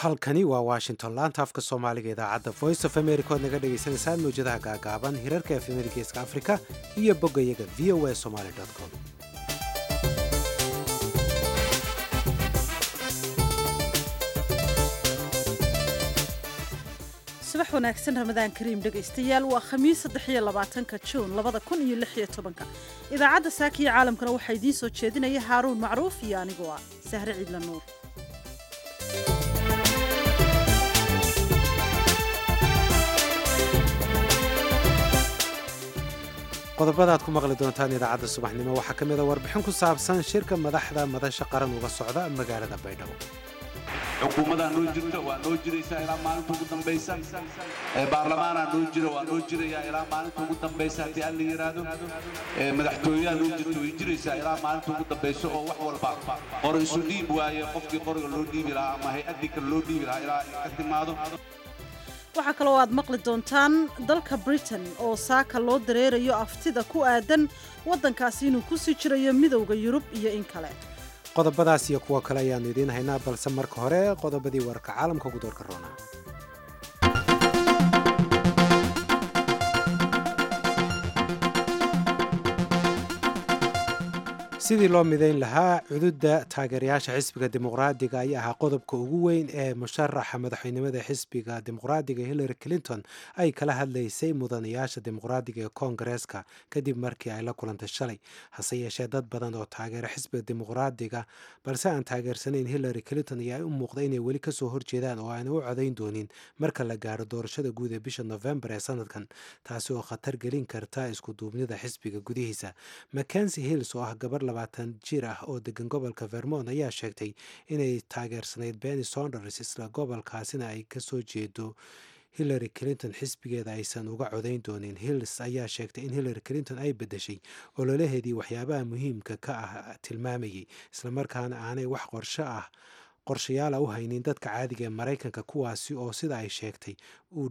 halkani waa washington laanta afka soomaaliga idaacadda voice of america oad naga dhagaysanaysaan mawjadaha gaagaaban hirarka efemada geeska africa iyo boggayaga v o a somaly com subax wanaagsan ramadaan kariim dhegaystayaal waa khamiis 23 juun 2016 idaacadda saakiya caalamkana waxaa idiin soo jeedinaya haaruun macruuf iyo anigoo ah sahre ciidla nuur. qodobada aad ku maqli doontaan idaacadda subaxnimo waxaa ka mid a warbixin ku saabsan shirka madaxda madasha qaran uga socda magaalada baydhabo. xukuumadaa noo jirta waa noo jiraysaa ilaa maalinta ugu dambaysa baarlamaanaa noo jira waa noo jirayaa ilaa maalinta ugu dambaysa haddii aan la yidhaahdo madaxtooyaha noo jirta way jiraysaa ilaa maalinta ugu dambaysa oo wax walba qor isu dhiib waaye qofkii qoriga loo dhiibi lahaa ama hay-addii kale loo dhiibi lahaa ilaa ka timaado. waxaa kaloo aad maqli doontaan dalka britain oo saaka loo dareerayo aftida ku aadan waddankaasi inuu ku sii jirayo midowda yurub iyo in kale. qodobadaas iyo kuwo kale ayaannu idiin haynaa balse marka hore qodobadii warka caalamka ugu doorka roonaa. sidii loo midayn lahaa cududa taageerayaasha xisbiga dimuqraadiga ayaa ahaa qodobka ugu weyn ee musharaxa madaxweynimada xisbiga dimuqraadiga hillary clinton ay kala hadlaysay mudanayaasha dimuqraadiga ee koongareeska kadib markii ay la kulantay shalay. hase yeeshee dad badan oo taageera xisbiga dimuqraadiga balse aan taageersanayn hillary clinton ayaa u muuqda inay weli kasoo horjeedaan oo aanay u codayn doonin marka la gaaro doorashada guud ee bisha novembar ee sanadkan, taasi oo khatar gelin karta iskuduubnida xisbiga gudihiisa. mackenzie hills oo ah gabar 20 jir ah oo degan gobolka vermont ayaa sheegtay inay taageersanayd Bernie Sanders isla gobolkaasina ay kasoo jeedo hillary clinton xisbigeeda aysan uga codayn doonin. hills ayaa sheegtay in hillary clinton ay bedeshay ololaheedii waxyaabaha muhiimka ka ah tilmaamayay islamarkaana aanay wax qorshayaala u haynin dadka caadiga ee maraykanka, kuwaasi oo sida ay sheegtay uu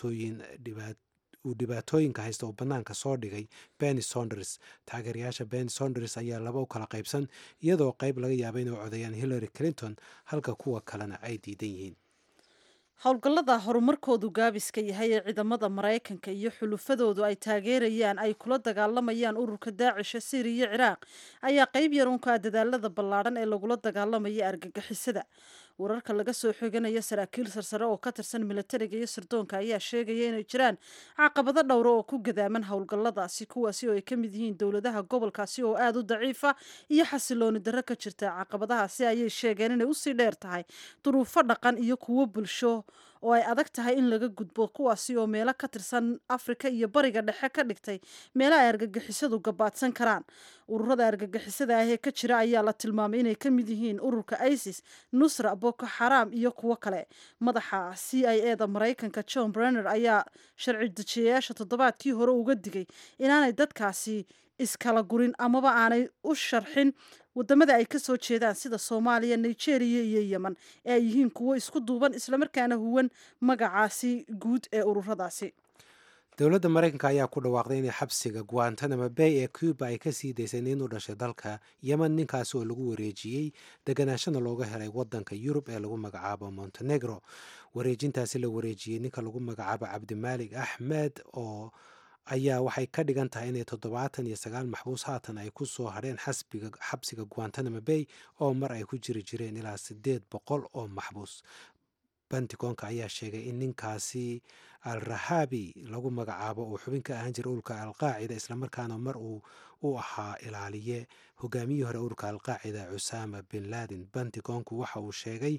dhibaatooyinka haysta oo bannaanka soo dhigay Bernie Sanders. taageerayaasha Bernie Sanders ayaa laba u kala qaybsan, iyadoo qayb laga yaaba inay codeeyaan Hillary Clinton halka kuwa kalena ay diidan yihiin. howlgallada horumarkoodu gaabiska yahay ee ciidamada maraykanka iyo xulufadoodu ay taageerayaan ay kula dagaalamayaan ururka daacisha Syria iyo Ciraaq ayaa qayb yar uun ka ah dadaalada ballaadhan ee lagula dagaalamaya argagixisada. wararka laga soo xiganayo saraakiil sarsare oo ka tirsan militariga iyo sirdoonka ayaa sheegaya inay jiraan caqabado dhowra oo ku gadaaman howlgalladaasi, kuwaasi oo ay ka mid yihiin dowladaha gobolkaasi oo aada u daciifa iyo xasilooni darro ka jirta. caqabadahaasi ayay sheegeen inay usii dheer tahay duruufo dhaqan iyo kuwo bulsho oo ay adag tahay in laga gudbo, kuwaasi oo meelo ka tirsan afrika iyo bariga dhexe ka dhigtay meelo ay argagixisadu gabaadsan karaan. ururada argagixisada ah ee ka jira ayaa la tilmaamay inay ka mid yihiin ururka isis, nusra, boko xaraam iyo kuwo kale. madaxa CIA-da maraykanka John Brenner ayaa sharci dejiyayaasha toddobaadkii hore uga digay inaanay dadkaasi iskala gurin amaba aanay u sharxin wadamada ay ka soo jeedaan sida Soomaaliya, Nigeria iyo Yemen ee ay yihiin kuwo isku duuban islamarkaana huwan magacaasi guud ee ururadaasi. dowladda maraykanka ayaa ku dhawaaqday inay xabsiga Guantanamo Bay ee Cuba ay ka sii daysay nin u dhashay dalka Yemen, ninkaasi oo lagu wareejiyey deganaashana looga helay wadanka Yurub ee lagu magacaabo Montenegro. wareejintaasi la wareejiyey ninka lagu magacaabo Cabdimaalik Axmed oo ayaa waxay ka dhigan tahay inay 79 maxbuus haatan ay ku soo hadheen xabsiga Guantanamo Bay oo mar ay ku jiri jireen ilaa 800 oo maxbuus. Pentagonka ayaa sheegay in ninkaasi al-Rahabi lagu magacaabo uu xubin ka ahaan jiray ururka al-Qaacida islamarkaana mar uu ahaa ilaaliye hogaamiyihii hore ururka al-Qaacida Osama bin Laden. Pentagonku waxa uu sheegay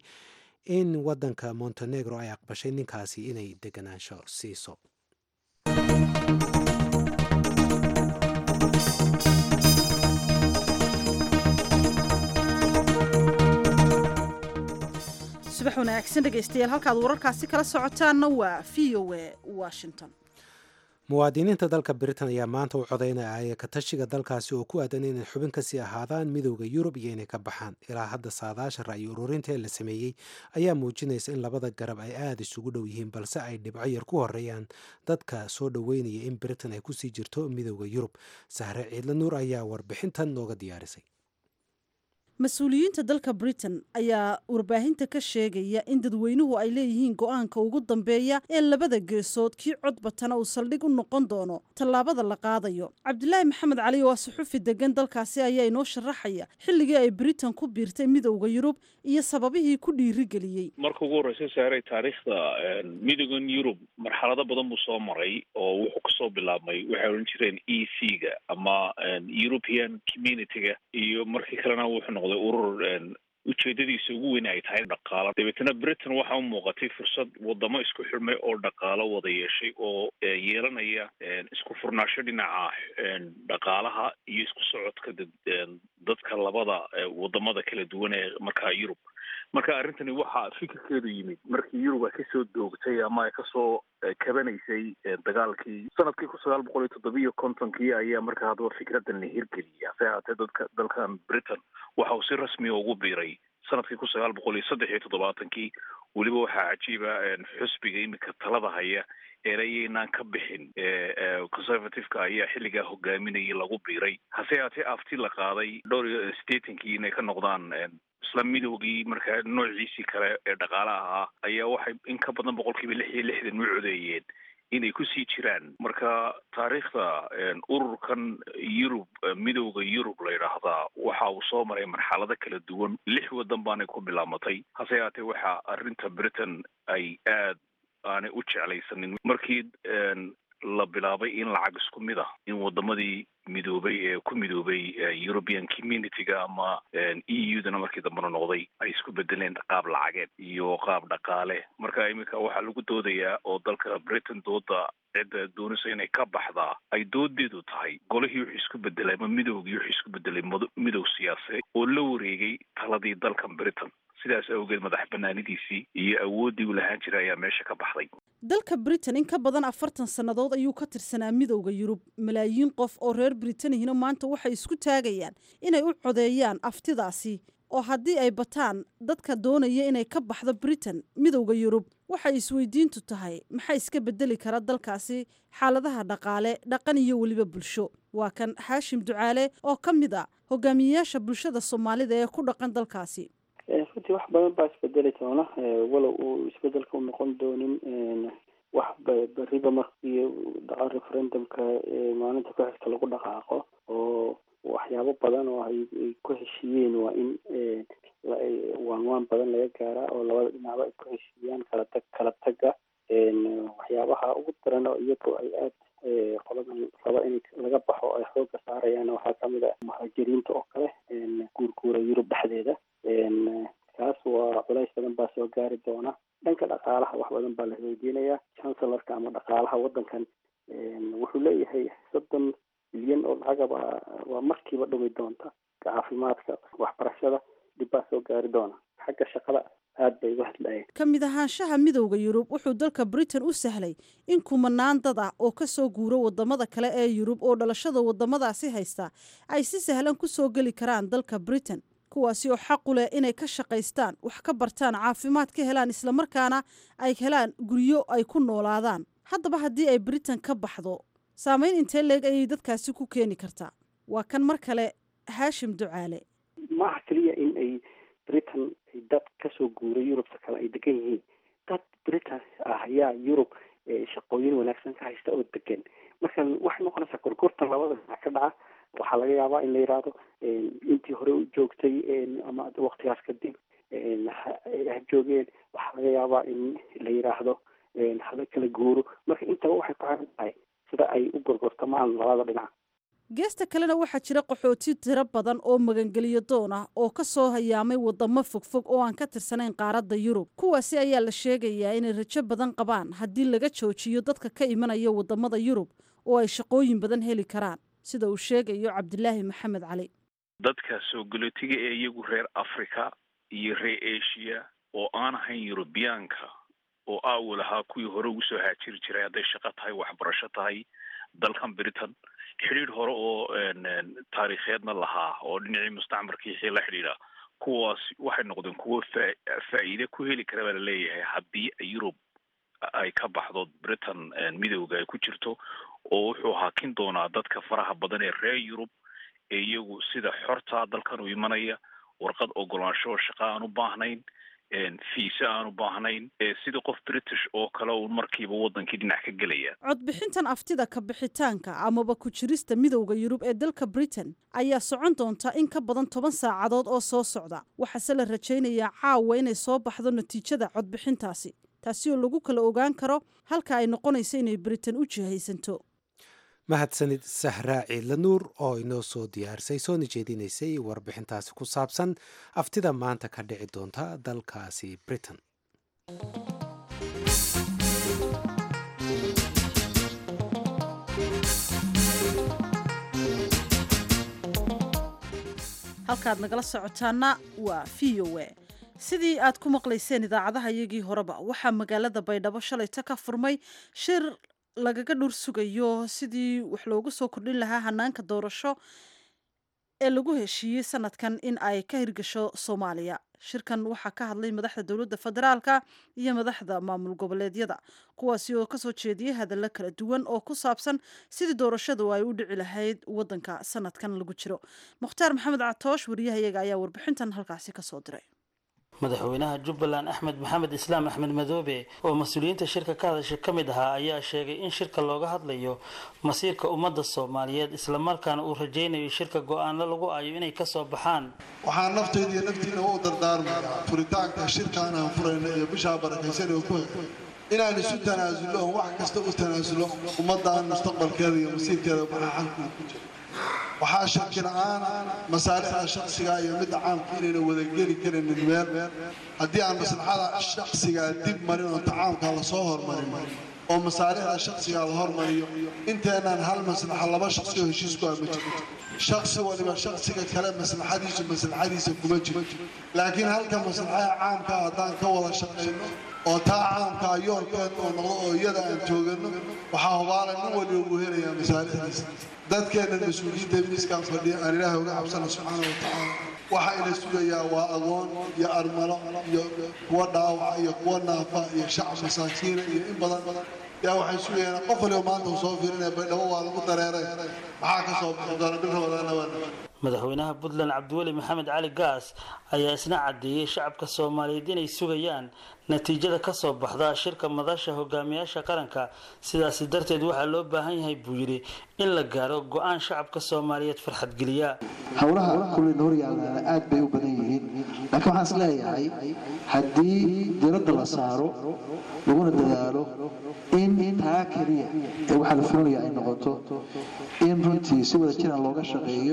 in wadanka Montenegro ay aqbashay ninkaasi inay deganaansho siiso. subax wanaagsan dhegaystayaal, halkaad wararkaasi kala socotaanna waa VOA Washington. muwaadiniinta dalka Britain ayaa maanta u codeynaya ka tashiga dalkaasi oo ku aadan inay xubin kasii ahaadaan midowda Yurub iyo inay ka baxaan. ilaa hadda saadaasha ra'yi ururinta ee la sameeyey ayaa muujinaysa in labada garab ay aada isugu dhow yihiin, balse ay dhibco yar ku horeeyaan dadka soo dhoweynaya in Britain ay kusii jirto midowda Yurub. Sahre Ciidla Nuur ayaa warbixintan nooga diyaarisay. mas-uuliyiinta dalka britain ayaa warbaahinta ka sheegaya in dadweynuhu ay leeyihiin go-aanka ugu dambeeya ee labada geesood kii codbatana uu saldhig u noqon doono tallaabada la qaadayo. cabdilaahi maxamed cali oo suxufi degan dalkaasi ayaa inoo sharaxaya xilligii ay britain ku biirtay midowda yurub iyo sababihii ku dhiirigeliyey. marka ugu horreysa saaray taariikhda midowgan yurub marxalado badan buu soo maray oo wuxuu kasoo bilaabmay waxay odhan jireen e c ga ama european community-ga iyo markii kalena wuxuu noqday urur ujeedadiisa ugu weyn ay tahay dhaqaalo. dabeetana britain waxa u muuqatay fursad wadamo isku xidhmay oo dhaqaalo wada yeeshay oo yeelanaya isku furnaansho dhinaca dhaqaalaha iyo isku socodka dadka labada wadamada kala duwan ee markaa yurub. marka arrintani waxaa fikirkeedu yimid markii yurub ay kasoo doogtay ama ay kasoo kabanaysay dagaalkii sanadkii 1957 ayaa markaa haddaba fikradan la hirgeliyay. hase haatee dalkan britain waxa uu si rasmi ugu biiray sanadkii 1973 weliba waxaa cajiiba xusbiga imika talada haya eerayaynaan ka bixin conservative-ka ayaa xilligaa hogaaminayay lagu biiray. hase haatee afti la qaaday dhowr iyo 80 inay ka noqdaan isla midowgii markaa noociisii kale ee dhaqaalaha ahaa ayaa waxay in ka badan 60% u codeeyeen inay kusii jiraan. marka taariikhda ururkan yurub midowda yurub la yidhaahdaa waxa uu soo maray marxalado kala duwan 6 wadan baanay ku bilaamatay. hase haatee waxaa arrinta britain ay aad aanay u jeclaysanin markii la bilaabay in lacag isku mid ah in wadamadii midoobay ee ku midoobay European Community-ga ama EU-dana markii dambena noqday ay isku bedeleen qaab lacageed iyo qaab dhaqaale. marka imika waxaa lagu doodayaa oo dalka Britain dooda cidda doonaysa inay ka baxdaa ay doodeedu tahay golihii wuxuu isku bedelay ama midowgii wuxuu isku bedelay midow siyaasadeed oo la wareegay taladii dalkan Britain. sidaas awgeed madax banaanidiisii iyo awooddii uu lahaan jiray ayaa meesha ka baxday. dalka britain in ka badan 40 sannadood ayuu ka tirsanaa midowda yurub. malaayiin qof oo reer britanihina maanta waxay isku taagayaan inay u codeeyaan aftidaasi oo haddii ay bataan dadka doonaya inay ka baxdo britain midowda yurub waxay isweydiintu tahay maxay iska bedeli kara dalkaasi xaaladaha dhaqaale dhaqan iyo weliba bulsho. waa kan xaashim ducaale oo ka mid a hogaamiyeyaasha bulshada soomaalida ee ku dhaqan dalkaasi. runtii wax badan baa isbedeli doona walow uu isbedelka u noqon doonin wax beriba markii dhaca referendumka maalinta ku xigta lagu dhaqaaqo oo waxyaabo badan oo ay ku heshiiyeen waa in waan badan laga gaaraa oo labada dhinacba ay ku heshiiyaan kala taga waxyaabaha ugu daran oo iyagoo ay aad qoladan raba in laga baxo ay xooga saarayaan waxaa kamid ah muhaajiriinta oo kale guurguura yurub dhexdeeda. kaas waa culays badan baa soo gaari doona. dhanka dhaqaalaha wax badan baa la weydiinayaa. chancelorka ama dhaqaalaha wadankan wuxuu leeyahay 30 bilyan oo lacag waa markiiba dhumi doonta. caafimaadka waxbarashada dib baa soo gaari doona. xagga shaqada aad bay uga hadlayeen. ka mid ahaanshaha midowda yurub wuxuu dalka britain u sahlay in kumanaan dad ah oo kasoo guuro wadamada kale ee yurub oo dhalashada wadamadaasi haysta ay si sahlan kusoo geli karaan dalka britain kuwaasi oo xaq u leh inay ka shaqaystaan wax ka bartaan caafimaad ka helaan islamarkaana ay helaan guryo ay ku noolaadaan. haddaba haddii ay britain ka baxdo saameyn intee leeg ayay dadkaasi ku keeni kartaa? waa kan mar kale xaashim ducaale. maaha keliya in ay britain dad kasoo guuray yurubta kale ay degan yihiin. dad britain ah ayaa yurub shaqooyin wanaagsan ka haysta oo degan. marka waxay noqonaysaa korkortan labada dhinac ka dhaca. waxaa laga yaabaa in la yidhaahdo intii hore u joogtay ama waktigaas kadib ha joogeen. waxaa laga yaabaa in la yidhaahdo hala kala guuro. marka intaba waxay ku xiran tahay sida ay u gorgortamaan labada dhinac. geesta kalena waxaa jira qaxooti tiro badan oo magangeliyo doon ah oo ka soo hayaamay wadamo fogfog oo aan ka tirsanayn qaaradda yurub. kuwaasi ayaa la sheegayaa inay rajo badan qabaan haddii laga joojiyo dadka ka imanaya wadamada yurub oo ay shaqooyin badan heli karaan sida uu sheegayo cabdilaahi maxamed cali. dadka soo galootiga ee iyagu reer africa iyo reer asia oo aan ahayn yurubiyaanka oo aawal ahaa kuwii hore ugu soo haajiri jiray hadday shaqo tahay waxbarasho tahay dalkan britain xidhiidh hore oo taariikheedna lahaa oo dhinacii mustacmarkii wixii la xidhiidha kuwaas waxay noqdeen kuwo faa'iide ku heli kara baa laleeyahay haddii yurub ay ka baxdo britain midowga ay ku jirto oo wuxuu hakin doonaa dadka faraha badan ee reer yurub ee iyagu sida xorta dalkan u imanaya warqad ogolaansho shaqo aan u baahnayn fiisa aan u baahnayn sidii qof British oo kale uu markiiba wadankii dhinac ka gelaya. codbixintan aftida ka bixitaanka amaba ku jirista midowga Yurub ee dalka Britain ayaa socon doonta in ka badan 10 saacadood oo soo socda waxaase la rajaynayaa caawa inay soo baxdo natiijada codbixintaasi taasi oo lagu kala ogaan karo halka ay noqonayso inay Britain u jihaysanto. mahadsanid Sahra Ciidlanuur oo inoo soo diyaarsay soo nijeedinaysay warbixintaasi ku saabsan aftida maanta ka dhici doonta dalkaasi Britain. halkaad nagala socotaana waa VOA. sidii aad ku maqlayseen idaacadaha iyagii horeba waxaa magaalada Baydhabo shalayta ka furmay shir lagaga dhur sugayo sidii wax loogu soo kordhin lahaa hanaanka doorasho ee lagu heshiiyey sanadkan in ay ka hirgasho Soomaaliya. shirkan waxaa ka hadlay madaxda dowladda federaalka iyo madaxda maamul goboleedyada kuwaasi oo kasoo jeediyay hadallo kala duwan oo ku saabsan sidii doorashadu ay u dhici lahayd wadanka sanadkan lagu jiro. Mukhtaar Maxamed Catoosh wariyahayaga ayaa warbixintan halkaasi ka soo diray. madaxweynaha Jubbaland Axmed Maxamed Islaam Axmed Madoobe oo mas'uuliyiinta shirka ka hadashay kamid ahaa ayaa sheegay in shirka looga hadlayo masiirka ummadda Soomaaliyeed isla markaana uu rajaynayo shirka go'aan lagu aayo inay ka soo baxaan. waxaan naftayda iyo naftiina u dardaarmayaa furitaanka shirkan aan furayno iyo bisha barakaysan oo ku inaan isu tanaasulo wax kasta u tanaasulo ummadda mustaqbalkeeda iyo masiirkeeda waxa xalku ku jiro. waxaa shaki la'aan masaalixda shakhsiga iyo mid caamka inayna wada geli karin meel haddii aan maslaxada shakhsiga dib marin oo tacaamka la soo hormarin oo masaalixda shakhsiga la hormariyo inteenan hal maslaxa laba shakhsi oo heshiis ku ama jirto shakhsi waliba shakhsiga kale maslaxadiisa kuma jiro laakiin halka maslaxada caamka haddaan ka wada shaqeyno oo taa caamka yoolkeed oo noqdo oo iyada aan joogano waxaa hubaala nin waliba uu helayaa masaalixdiisa. dadkeena mas'uuliyiinta miiskan fadhiya aan Ilaahay uga cabsana subxaanahu wa ta'aala waxa ila sugayaa waa agoon iyo armalo iyo kuwa dhaawac iyo kuwa naafa iyo shacab masaakiin iyo in badan yaa waxay sugayaan qof waliba maanta soo fiirinaya Baydhabo waa lagu dareeray maxaa ka soo bixi doona bil Ramadaan waa madaxweynaha Puntland Cabdiweli Maxamed Cali Gaas ayaa isna cadeeyay shacabka Soomaaliyeed inay sugayaan natiijada ka soo baxda shirka madasha hogaamiyaasha qaranka sidaas darteed waxa loo baahan yahay buu yiri in la gaaro go'aan shacabka Soomaaliyeed farxad geliya. hawlaha kulli nooriyaalna aad bay u badan yihiin laakiin waxaan isleeyahay haddii diiradda la saaro laguna dadaalo in taa kaliya ee waxa la filayo ay noqoto in runtii si wada jir looga shaqeeyo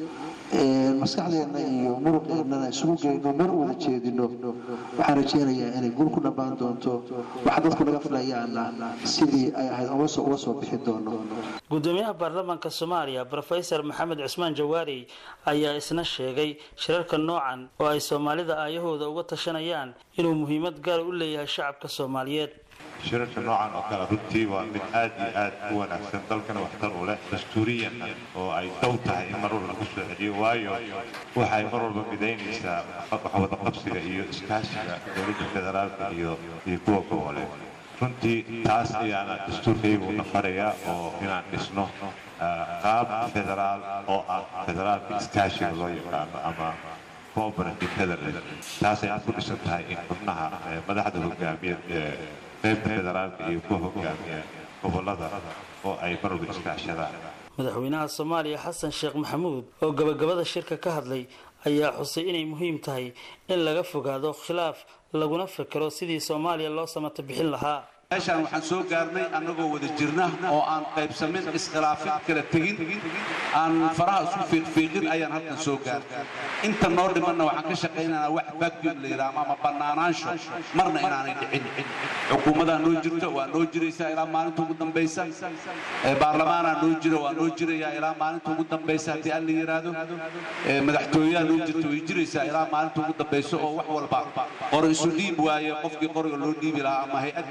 maskaxdeena iyo muruqeena isugu geeyno meel wada jeedino waxaan rajeynayaa inay guul ku dhammaan doonto waxa dadku laga filayaan sidii ay ahayd uga soo bixi doono. gudoomiyaha baarlamaanka Soomaaliya Professor Maxamed Cusmaan Jawaari ayaa isna sheegay shirarka noocan oo ay Soomaalida aayahooda uga tashanayaan inuu muhiimad gaar u leeyahay shacabka Soomaaliyeed. shirarka noocan oo kale runtii waa mid aad iyo aad u wanaagsan dalkana waxtar u leh dastuuriyan oo ay dhow tahay in mar walba lagu soo celiyo waayo waxay mar walba midaynaysaa wada qabsiga iyo iskaashiga dowladda federaalka iyo kuwa goboleed. runtii taas ayaana dastuurkaygu nafarayaa oo inaan dhisno qaab federaal oo ah federaalka iskaashiga loo yaqaano ama cooperative federalism. taas ayaan ku dhisan tahay in xubnaha madaxda hogaamiya qaybta federaalka iyo kuwa hogaamiya gobolada oo ay mar walba iskaashadaan. madaxweynaha Soomaaliya Xasan Sheekh Maxamuud oo gabagabada shirka ka hadlay ayaa xusay inay muhiim tahay in laga fogaado khilaaf laguna fikiro sidii Soomaaliya loo samato bixin lahaa. meeshaan waxaan soo gaarnay annagoo wada jirna oo aan qaybsamin iskhilaafin kala tegin aan faraha isku fiiqfiiqin ayaan halkan soo gaarnay. inta noo dhimanna waxaan ka shaqaynaynaa wax vacuum la yiraahdo ama banaanaansho marna inaanay dhicin. xukuumadda noo jirto waa noo jiraysaa ilaa maalinta ugu dambaysa baarlamaanka noo jiro waa noo jirayaa ilaa maalinta ugu dambaysa haddii aan la yiraahdo madaxtooyaha noo jirto way jiraysaa ilaa maalinta ugu dambaysa oo wax walba qor isu dhiib waaye qofkii qoriga loo dhiibi lahaa ama hay'adii kale loo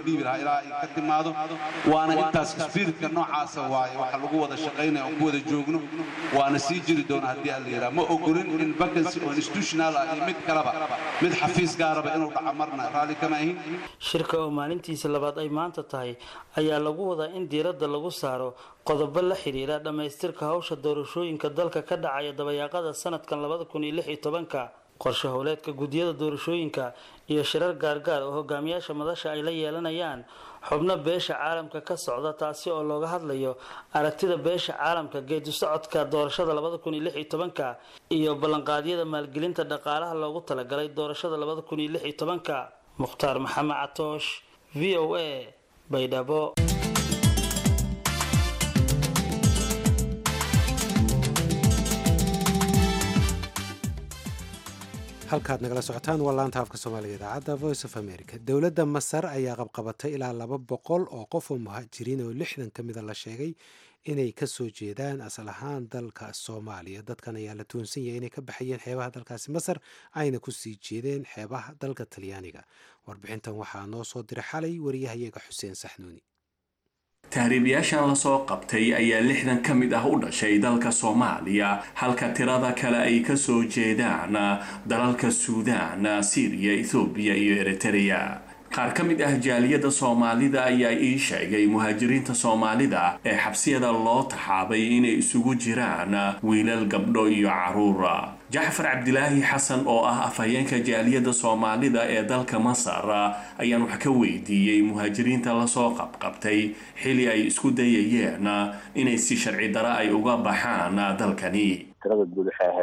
dhiibi lahaa ilaa ay ka timaado waana intaas spiritka noocaasa waaye waxa lagu wada shaqaynaya oo ku wada joogno waana sii jiri doona haddii alla yidhaha ma ogolin in vacancy oo institutional ah iyo mid kaleba mid xafiis gaaraba inuu dhaco marna raalli kama ahin shirka oo maalintiisa labaad ay maanta tahay ayaa lagu wadaa in diiradda lagu saaro qodobo la xiriira dhammaystirka hawsha doorashooyinka dalka ka dhacaya dabayaaqada sanadkan 2016 qorshe howleedka guddiyada doorashooyinka iyo shirar gaargaar oo hogaamiyaasha madasha ay la yeelanayaan xubno beesha caalamka ka socda taasi oo looga hadlayo aragtida beesha caalamka geedi socodka doorashada 2016 iyo ballanqaadyada maalgelinta dhaqaalaha loogu talagalay doorashada 2016 mukhtaar maxamed catoosh VOA baydhabo halkaad nagala socotaan waa laanta afka soomaaliga idaacadda voice of america dowladda masar ayaa qabqabatay ilaa 200 oo qof oo muhaajiriin oo 60 ka mida la sheegay inay ka soo jeedaan asal ahaan dalka Soomaaliya dadkan ayaa la toonsan yahay inay ka baxayeen xeebaha dalkaasi Masar ayna ku sii jeedeen xeebaha dalka Talyaaniga warbixintan waxaa noo soo diray xalay wariyahayaga Xuseen Saxnuuni tahriibayaashan la soo qabtay ayaa 60 ka mid ah u dhashay dalka Soomaaliya halka tirada kale ay ka soo jeedaan dalalka Suudaan, Syria, Ethiopia iyo Eritrea qaar ka mid ah jaaliyada Soomaalida ayaa ii sheegay muhaajiriinta Soomaalida ee xabsiyada loo taxaabay inay isugu jiraan wiilal gabdho iyo caruur Jaafar Cabdilaahi Xasan oo ah afhayeenka jaaliyada Soomaalida ee dalka Masar ayaan wax ka weydiiyay muhaajiriinta la soo qabqabtay xilli ay isku dayayeen inay si sharci darro ay uga baxaan dalkani tirada guud waxay ahayd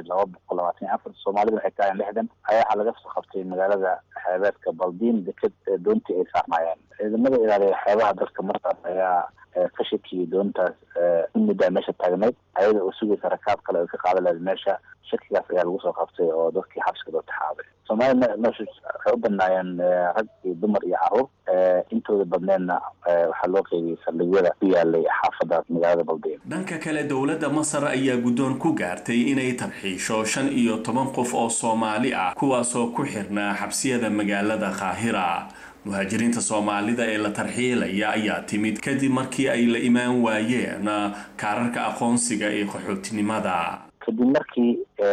224 Soomaalida waxay tahay 60 ayaa laga soo qabtay magaalada xeebeedka Baldiin deked doontii ay saarnaayeen ciidamada ilaaliya xeebaha dalka Masar ayaa ka shakiyay doontaas muddo meesha taagneed ayada oo sugaysa rakaab kale oo ka qaaday meesha shakigaas ayaa lagu soo qabtay oo dadkii xabsiga loo taxaabay Soomaalida waxay u banaayeen rag iyo dumar iyo caruur intooda badneedna waxaa loo qeybiyay saldhigyada ku yaalay xaafadda magaalada Baldiin dhanka kale dowladda Masar ayaa guddoon ku gaartay inay tarxiisho 15 qof oo Soomaali ah kuwaas oo ku xirnaa xabsiyada magaalada Qaahira muhaajiriinta Soomaalida ee la tarxiilaya ayaa timid kadib markii ay la imaan waayeen kaararka aqoonsiga ee qaxootinimada kadib markii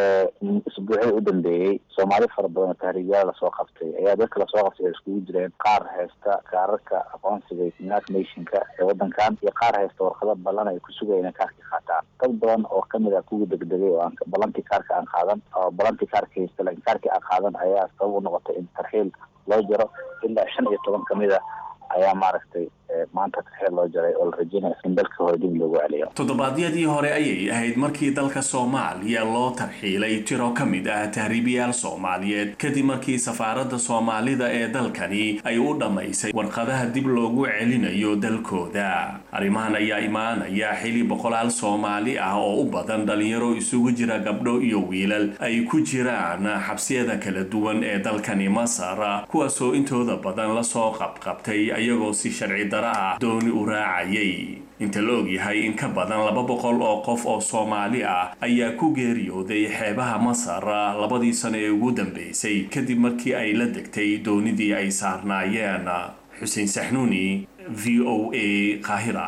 isbuucii u dambeeyay Soomaali fara badan tahriibayaal la soo qabtay ayaa dadka la soo qabtay iskugu jireen qaar haysta kaararka aqoonsiga United Nationska ee wadankan iyo qaar haysta warqado ballan ay ku sugayeen kaarka qaataan dad badan oo kamid ah kuwa degdegay oo aan ballantii kaarka aan qaadan oo ballantii kaarka haysta laakiin kaarka aan qaadan ayaa sabab u noqotay in tarxiil loo jiro ilaa 15 kamid ah ayaa maaragtay maanta tarxiil loo jaray oo la rajaynayo in dalka hore dib loogu celiyo toddobaadyadii hore ayay ahayd markii dalka Soomaaliya loo tarxiilay tiro ka mid ah tahriibayaal Soomaaliyeed kadib markii safaaradda Soomaalida ee dalkani ay u dhamaysay warqadaha dib loogu celinayo dalkooda arrimahan ayaa imaanaya xilli boqolaal Soomaali ah oo u badan dhalinyaro isugu jira gabdho iyo wiilal ay ku jiraan xabsiyada kala duwan ee dalkani Masar kuwaas oo intooda badan la soo qabqabtay ayagoo si sharci darro ah dooni u raacayay inta la og yahay in ka badan 200 oo qof oo Soomaali ah ayaa ku geeriyooday xeebaha Masar 2 sano ee ugu dambeysay kadib markii ay la degtay doonidii ay saarnaayeen Xuseen Saxnuuni VOA Qaahira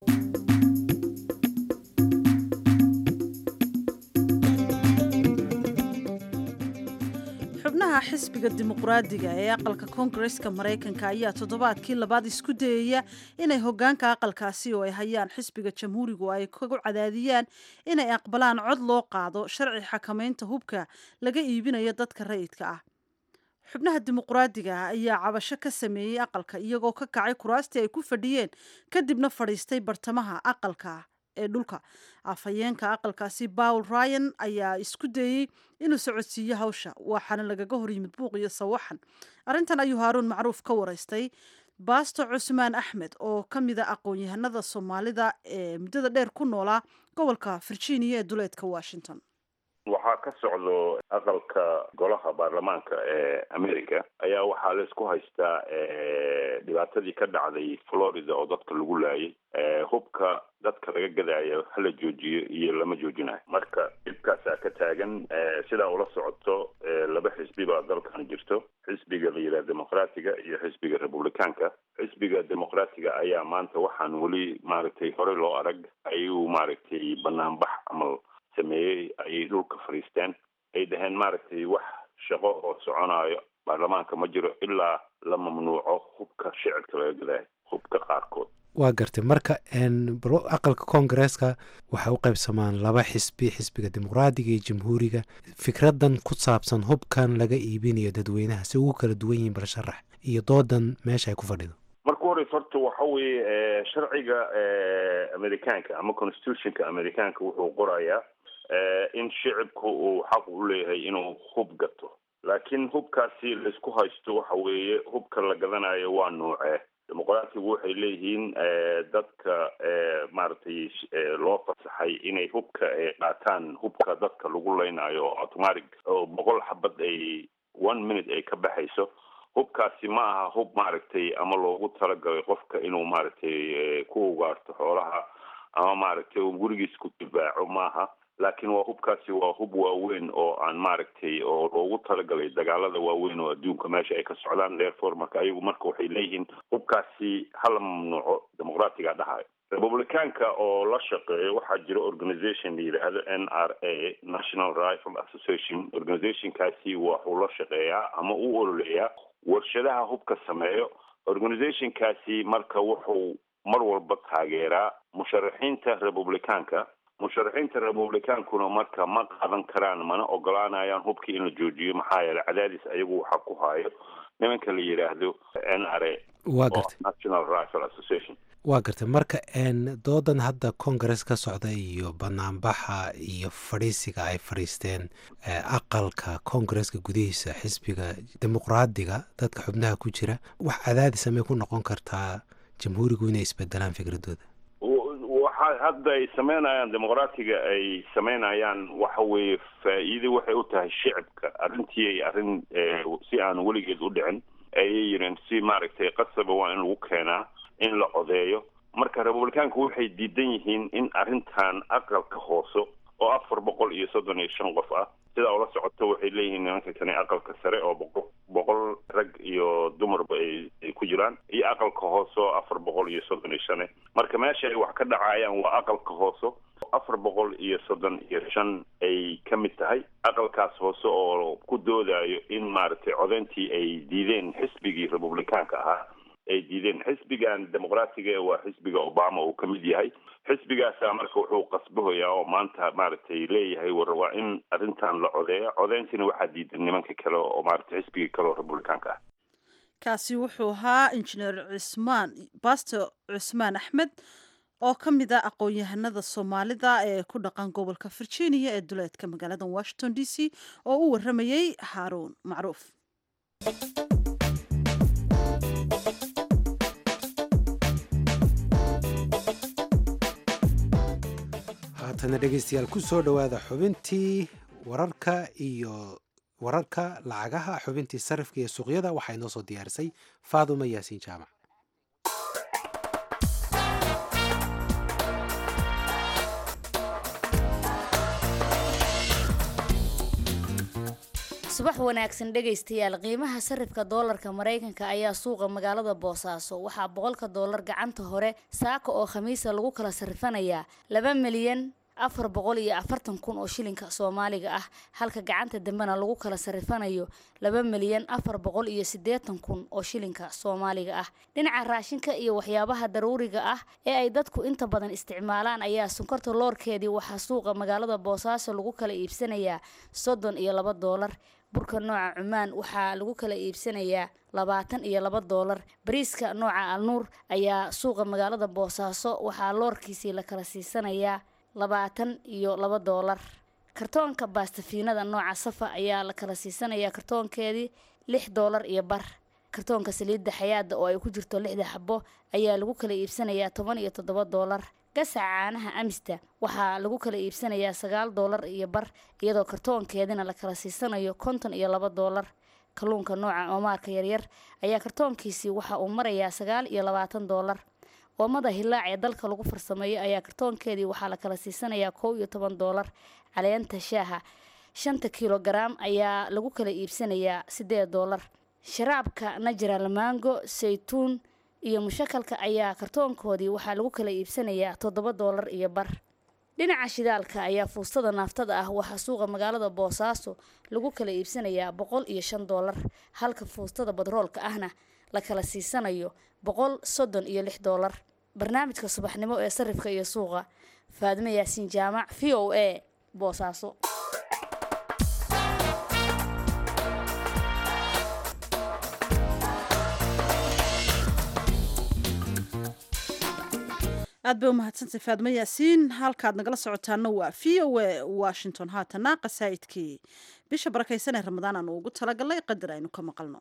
xisbiga dimuqraadiga ee aqalka Koongareeska Mareykanka ayaa toddobaadkii labaad isku dayaya inay hoggaanka aqalkaasi oo ay hayaan xisbiga jamhuurigu ay kagu cadaadiyaan inay aqbalaan cod loo qaado sharci xakamaynta hubka laga iibinayo dadka rayidka ah xubnaha dimuqraadiga ayaa cabasho ka sameeyay aqalka iyagoo ka kacay kuraastii ay ku fadhiyeen kadibna fadhiistay bartamaha aqalka ee dhulka afhayeenka aqalkaasi Paul Ryan ayaa isku dayay inuu socodsiiyo hawsha waxaana lagaga hor yimid buuq iyo sawaxan arrintan ayuu Haaruun Macruuf ka wareystay Baasto Cusmaan Axmed oo ka mid ah aqoon-yahanada Soomaalida ee muddada dheer ku noolaa gobolka Virginia ee duleedka Washington waxaa ka socdo aqalka golaha baarlamaanka ee America ayaa waxaa la isku haystaa dhibaatadii ka dhacday Florida oo dadka lagu laayay hubka dadka laga gadaayo hala joojiyo iyo lama joojinayo marka dhibkaasaa ka taagan sidaa ula socoto laba xisbi baa dalkan jirto xisbiga la yidhaahdo dimuqraatiga iyo xisbiga republikaanka xisbiga dimuqraatiga ayaa maanta waxaan weli maaragtay hore loo arag ayuu maaragtay banaanbax amal sameeyey ayay dhulka fadhiisteen ay dhaheen maaragtay wax shaqo oo soconayo baarlamaanka ma jiro ilaa la mamnuuco hubka shicibka laga gadaayo hubka qaarkood waa gartay marka aqalka koongareeska waxay u qaybsamaan laba xisbi xisbiga dimuqraadiga iyo jamhuuriga fikradan ku saabsan hubkan laga iibinayo dadweynaha si ugu kala duwan yihiin balsharax iyo doodan meesha ay ku fadhido marka hore horta waxa weeye sharciga amerikaanka ama constitutionka amerikaanka wuxuu qorayaa in shicibku uu xaq u leeyahay inuu hub gato laakiin hubkaasi laisku haysto waxa weeye hubka la gadanayo waa noocee dimuqraatigu waxay leeyihiin dadka maaragtay loo fasaxay inay hubka qaataan hubka dadka lagu leynayo automatic oo 100 xabad ay 1 minute ay ka baxayso hubkaasi ma aha hub maaragtay ama loogu talagalay qofka inuu maaragtay ku ugaarto xoolaha ama maaragtay gurigiis ku difaaco maaha laakiin waa hubkaasi waa hub waaweyn oo aan maaragtay oo loogu talagalay dagaalada waaweyn oo adduunka meesha ay ka socdaan therefore marka ayagu marka waxay leeyihiin hubkaasi hala mamnuuco dimuqraatiga dhahayo republikaanka oo la shaqeeyo waxaa jira organization la yidhaahdo NRA National Rifle Association organizationkaasi wuxuu la shaqeeyaa ama u ololeeyaa warshadaha hubka sameeyo organizationkaasi marka wuxuu mar walba taageeraa musharaxiinta republikaanka republikaankuna marka ma qaadan karaan mana ogolaanayaan hubkii in la joojiyo maxaa yeelay cadaadis ayagu waxa ku hayo nimanka la yidhaahdo NRA National Rifle Association waa gartay marka doodan hadda koongarees ka socda iyo banaanbaxa iyo fadhiisiga ay fadhiisteen aqalka koongareeska gudihiisa xisbiga dimuqraadiga dadka xubnaha ku jira wax cadaadis amay ku noqon kartaa jamhuurigu inay isbedelaan fikradooda hadda ay sameynayaan dimuqraatiga ay sameynayaan waxa weeye faa'iido waxay u tahay shicibka arrintii ay arrin si aan weligeed u dhicin ayay yireen si maaragtay qasaba waa in lagu keenaa in la codeeyo marka republikaanku waxay diidan yihiin in arrintan aqalka hoose oo 435 qof ah sidaa ula socoto waxay leeyihiin nimanka kane aqalka sare oo 100 rag iyo dumarba ay ku jiraan iyo aqalka hoose oo 435 marka meesha ay wax ka dhacayaan waa aqalka hoose 435 ay ka mid tahay aqalkaas hoose oo ku doodayo in maaragtay codeyntii ay diideen xisbigii republikaanka ahaa ay diideen xisbigan dimuqraatiga waa xisbiga Obama uu ka mid yahay xisbigaasa marka wuxuu qasbahoyaa oo maanta maaragtay leeyahay war waa in arrintan la codeeyo codeyntina waxaa diidan nimanka kale oo maaragtay xisbiga kale oo republikaanka ah kaasi wuxuu ahaa injineer Pastor Cusmaan Axmed oo ka mid ah aqoon-yahanada Soomaalida ee ku dhaqan gobolka Virginia ee duleedka magaalada Washington DC oo u waramayay Haroon Macruuf haatana dhegeystayaal ku soo dhowaada xubintii wararka lacagaha xubintii sarifka iyo suuqyada waxaa inoo soo diyaarisay Faaduma Yaasiin Jaamac subax wanaagsan dhegaystayaal qiimaha sarifka doolarka Mareykanka ayaa suuqa magaalada Boosaaso waxaa boqolka doolar gacanta hore saaka oo khamiisa lagu kala sarifanayaa 2,440,000 oo shilinka Soomaaliga ah halka gacanta dambena lagu kala sarifanayo 2,480,000 oo shilinka Soomaaliga ah dhinaca raashinka iyo waxyaabaha daruuriga ah ee ay dadku inta badan isticmaalaan ayaa sonkorta loorkeedii waxaa suuqa magaalada Boosaaso lagu kala iibsanayaa $32 burka nooca Cumaan waxaa lagu kala iibsanayaa $22 bariiska nooca Alnuur ayaa suuqa magaalada Boosaaso waxaa loorkiisii la kala siisanayaa $22 kartoonka baastafiinada nooca Safa ayaa la kala siisanayaa kartoonkeedii $6 kartoonka saliidda xayaada oo ay ku jirto 6 xabo ayaa lagu kala iibsanayaa $17 gasaca caanaha amista waxaa lagu kala iibsanayaa $9 iyo bar iyadoo kartoonkeedina la kala siisanayo $52. kalluunka nooca oomaarka yaryar ayaa kartoonkiisii waxa uu marayaa $29. oomada hilaac ee dalka lagu farsameeyo ayaa kartoonkeedii waxaa la kala siisanayaa $11. caleenta shaaha 5 kilogram ayaa lagu kala iibsanayaa $8. sharaabka natural mango saytuun iyo mushakalka ayaa kartoonkoodii waxaa lagu kala iibsanayaa $7 iyo bar. dhinaca shidaalka ayaa fuustada naaftada ah waxaa suuqa magaalada Boosaaso lagu kala iibsanayaa $105 halka fuustada badroolka ahna la kala siisanayo $136. barnaamijka subaxnimo ee sarifka iyo suuqa Faadimo Yaasiin Jaamac VOA Boosaaso. aad bay u mahadsantahay Faadimo Yaasiin halkaad nagala socotaana waa VOA Washington haatana qasaa'idkii bisha barakaysan ee Ramadaan aan ugu talagalay qadar aynu ka maqalno.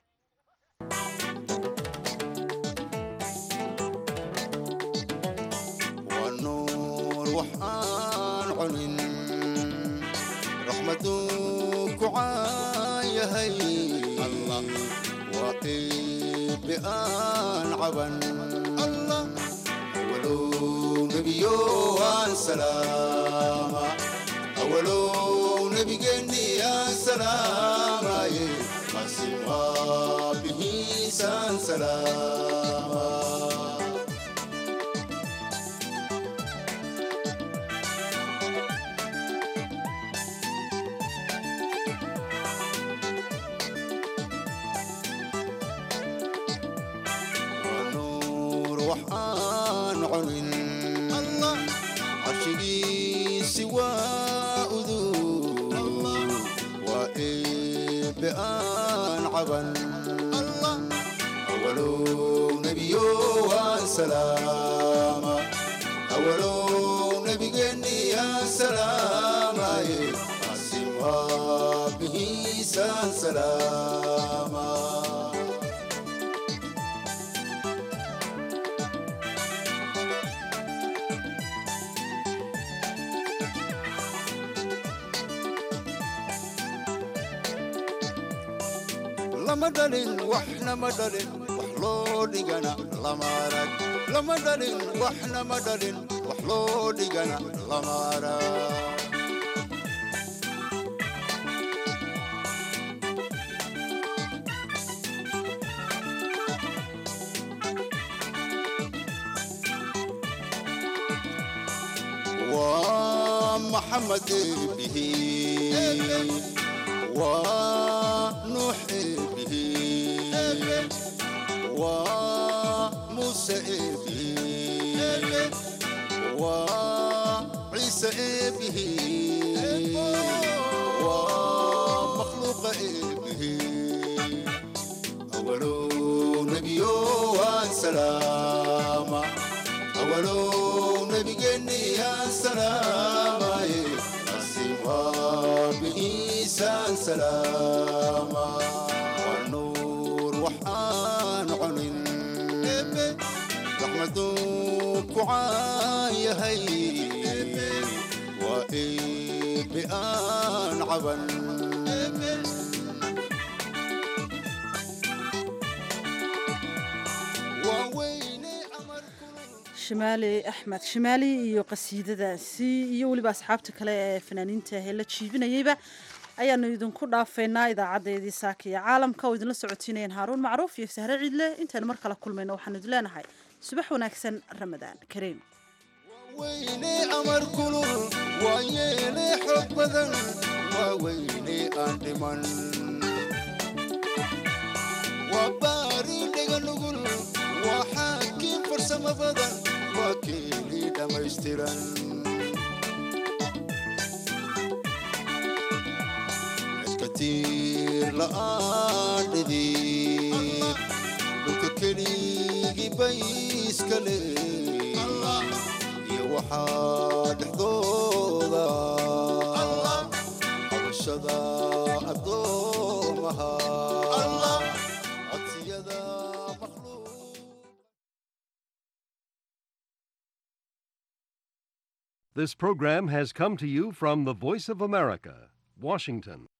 waxaan cunin raxmaduku caayahay allah waqiib aan caban allah awalow nebiyo aan salaama awalow nebigeenni aan salaamaye masiwaa bihiisaan salaama waxaan cunin allah carshigiisi waa udug waa eebbe aan caban allah awalow nebiyo aan salaama awalow nebigeenni aan salaamaye asiwaa bihiisaan salaama lama dhalin waxna ma dhalin wax loo dhigana lama arag lama dhalin waxna ma dhalin wax loo dhigana lama arag waa maxamed bihi ونوح به وموسى به وعيسى به ومخلوق به أولو نبي وسلام أولو نبي جني سلام بإيسان سلاما والنور وحان عنين رحمتك وعايا هي وإبئان عبن شمالي أحمد شمالي iyo qasiidadaasi iyo waliba asxaabta kale ee fanaaniinta ee la jiibinayayba ayaanu idinku dhaafeynaa idaacadeedii saaka iyo caalamka oo idinla socotiinayeen Haaruun Macruuf iyo Sahre Ciidle intaan mar kale kulmayno waxaan idin leenahay subax wanaagsan Ramadaan Kariim ويني أمر كلول ويني حب بدن ويني أندمن وباري دغنقول وحاكم فرسم بدن وكيلي دميسترن كتير لآدي وككلي بيس كلي وحاد حضوضا حبشدا أدومها عطيدا This program has come to you from the Voice of America, Washington.